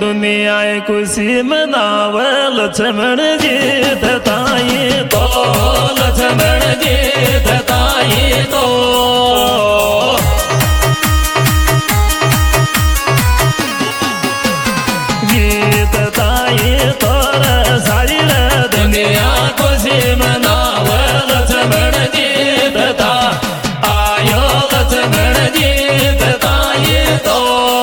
दुनिया खुशी मनाव लक्ष्मण जी ताई तो लक्ष्मण जी ताई तो गीत ताई तोर सारी दुनिया खुशी मनाव लक्ष्मण जी ता आयो लक्ष्मण जी ताई तो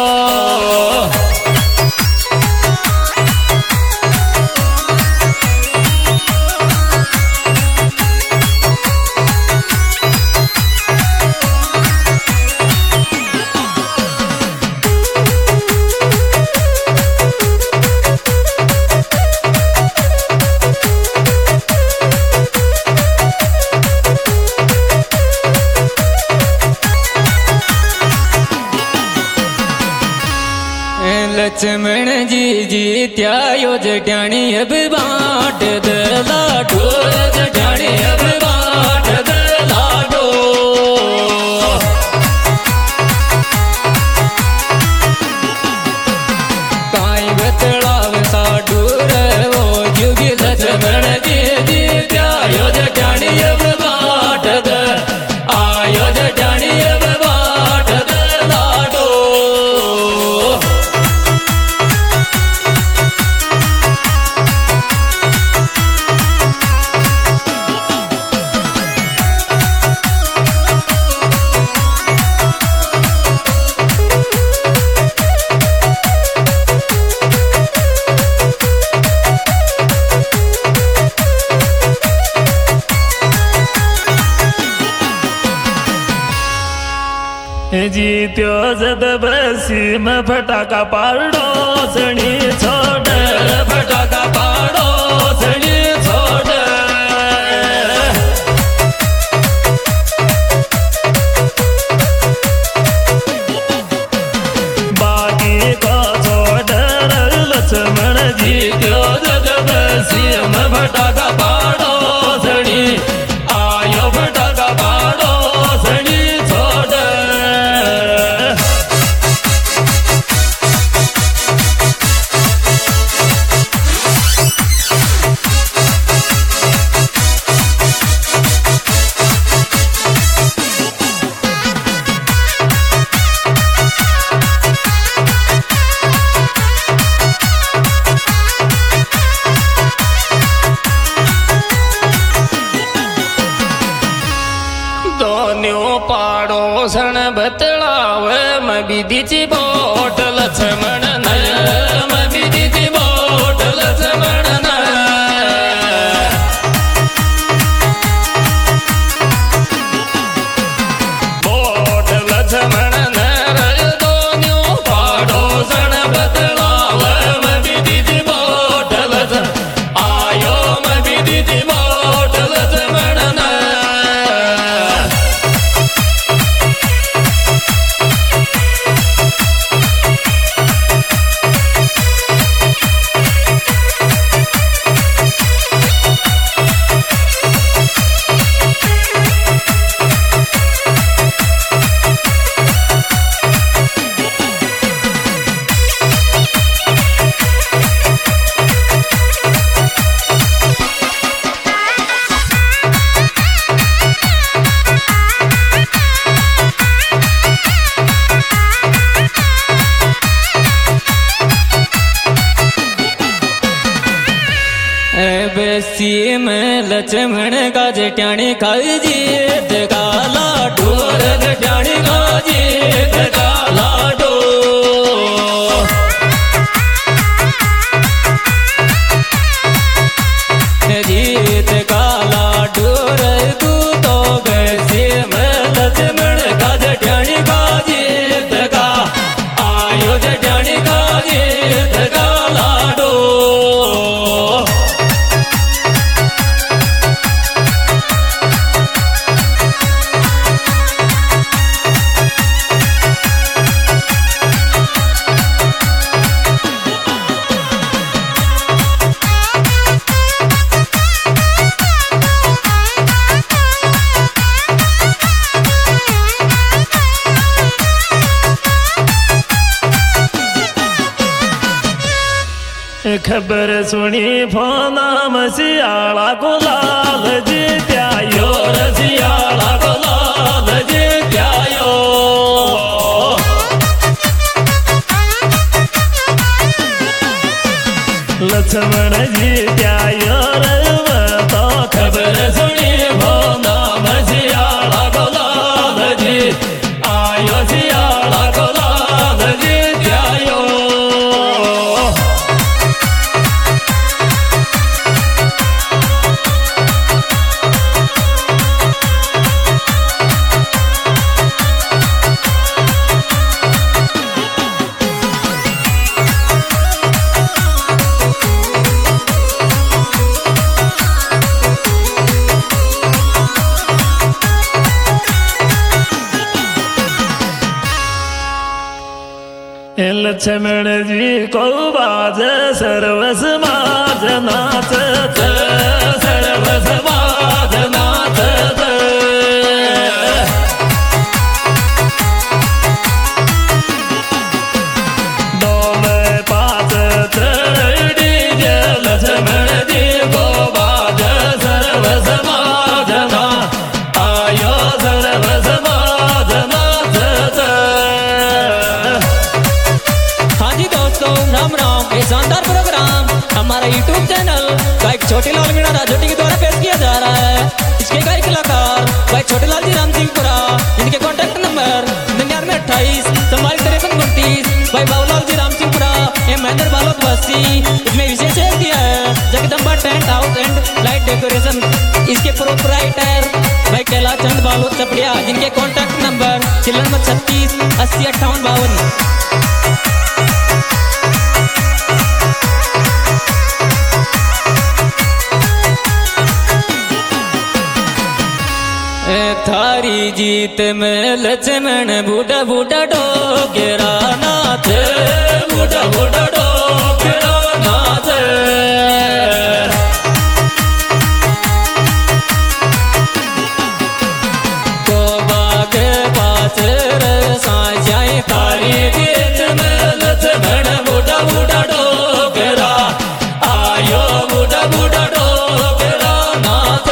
लक्ष्मण जी जीत्या यो जट्याणी अब बाट दे लाडो जट्याणी अब बाट दे लाडो काई बतलाव साडू रे वो जुगी लक्ष्मण जी जीत्या यो जट्याणी अब बाट दे आयो जट्याणी अब बाट दे लाडो जीत्यो जद बसी में फटाका पाड़ो सणी छोड़ फटाका पाड़ो सणी छोड़ बाकी को छोड़ लक्ष्मण जीत्यो जद बसी में फटाका पाड़ो सणी आयो फटाका पाड़ो सणी पाड़ोसन बतलाव मबिदीची बोट लक्ष्मण मबिदीची बोट लक्ष्मण बोट लक्ष्मण दोन्यो पाड़ोसन बतलाव मबिदीची बोट लक्ष्मण आयो मबिदीची बोट लक्ष्मण बसी में लक्ष्मण का जट्याणी खाई जीत का लाडो जट्याणी का जीत का लाडो जीत का लाडो रे तू तो बसी में लक्ष्मण का जट्याणी का जीत का आयो जट्याणी का जीत का लाडो खबर सुनी फोना मसियाला गुलाल जीत्यायो रसियाला गुलाल जीत्यायो लक्ष्मण जीत्यायो रव तो खबर सुनी फोना मसियाला गुलाल जी आयो सियाला गुलाल जीत्यायो लक्ष्मण जी को बाज सर्व समाज नाचत सर्व समाज नाचत डोल पाचत डीजे लक्ष्मण जी को बाज सर्व समाज ना आयो सर्व समाज नाचत। राम राम, ये शानदार प्रोग्राम हमारा YouTube चैनल गायक छोटेलाल मीणा राजोटी के द्वारा पेश किया जा रहा है। इसके गायक कलाकार भाई छोटेलाल जी रामसिंहपुरा, इनके कॉन्टैक्ट नंबर 9928 भाई बाबूलाल जी रामसिंहपुरा, महेंद्र बालोद बस्ती। इसमें विशेष एक दिया है Jagdamba tent house and light decoration. इसके प्रोप्राइटर भाई कैलाश चंद बालोद चपड़िया, जिनके कॉन्टैक्ट नंबर 36 80 58 52। थारी जीत में लक्ष्मण बूढ़ा बूढ़ा डोगरा नाथ, बूढ़ा बूढ़ा डोगरा नाथ। को बाग पाचर साजाए थारी जीत में लक्ष्मण बूढ़ा बूढ़ा डोगरा आयो, बूढ़ा बूढ़ा डोगरा नाथ।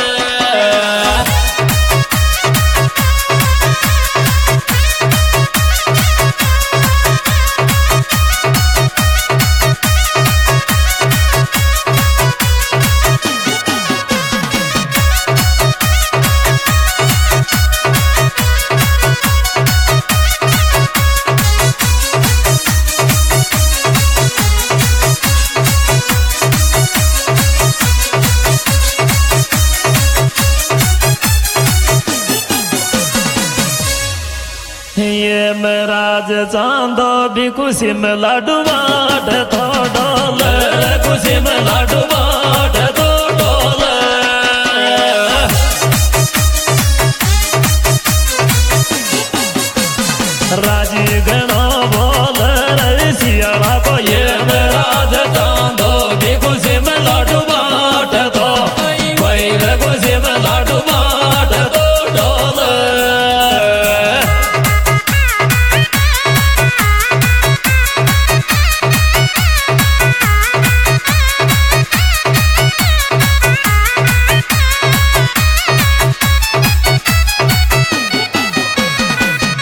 ये महाराज चांदो भी खुशी में लाडू बाट तो डोल, खुशी में लाडू बाट तो डोल। राजी गणो बोल रसियाला को ये महाराज चांदो भी खुशी में लाडू बाट तो बैल खुशी में लाडू बाट तो डोल।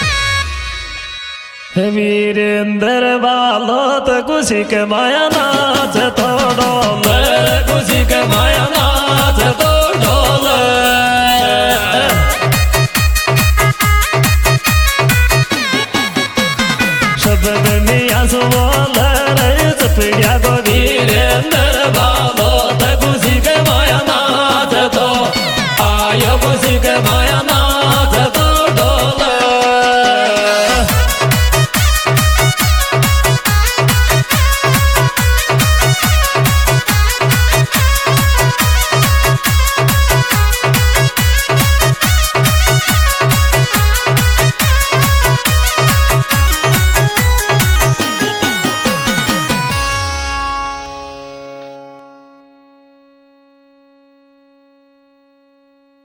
वीरेंद्र बालोत खुशी के माया ना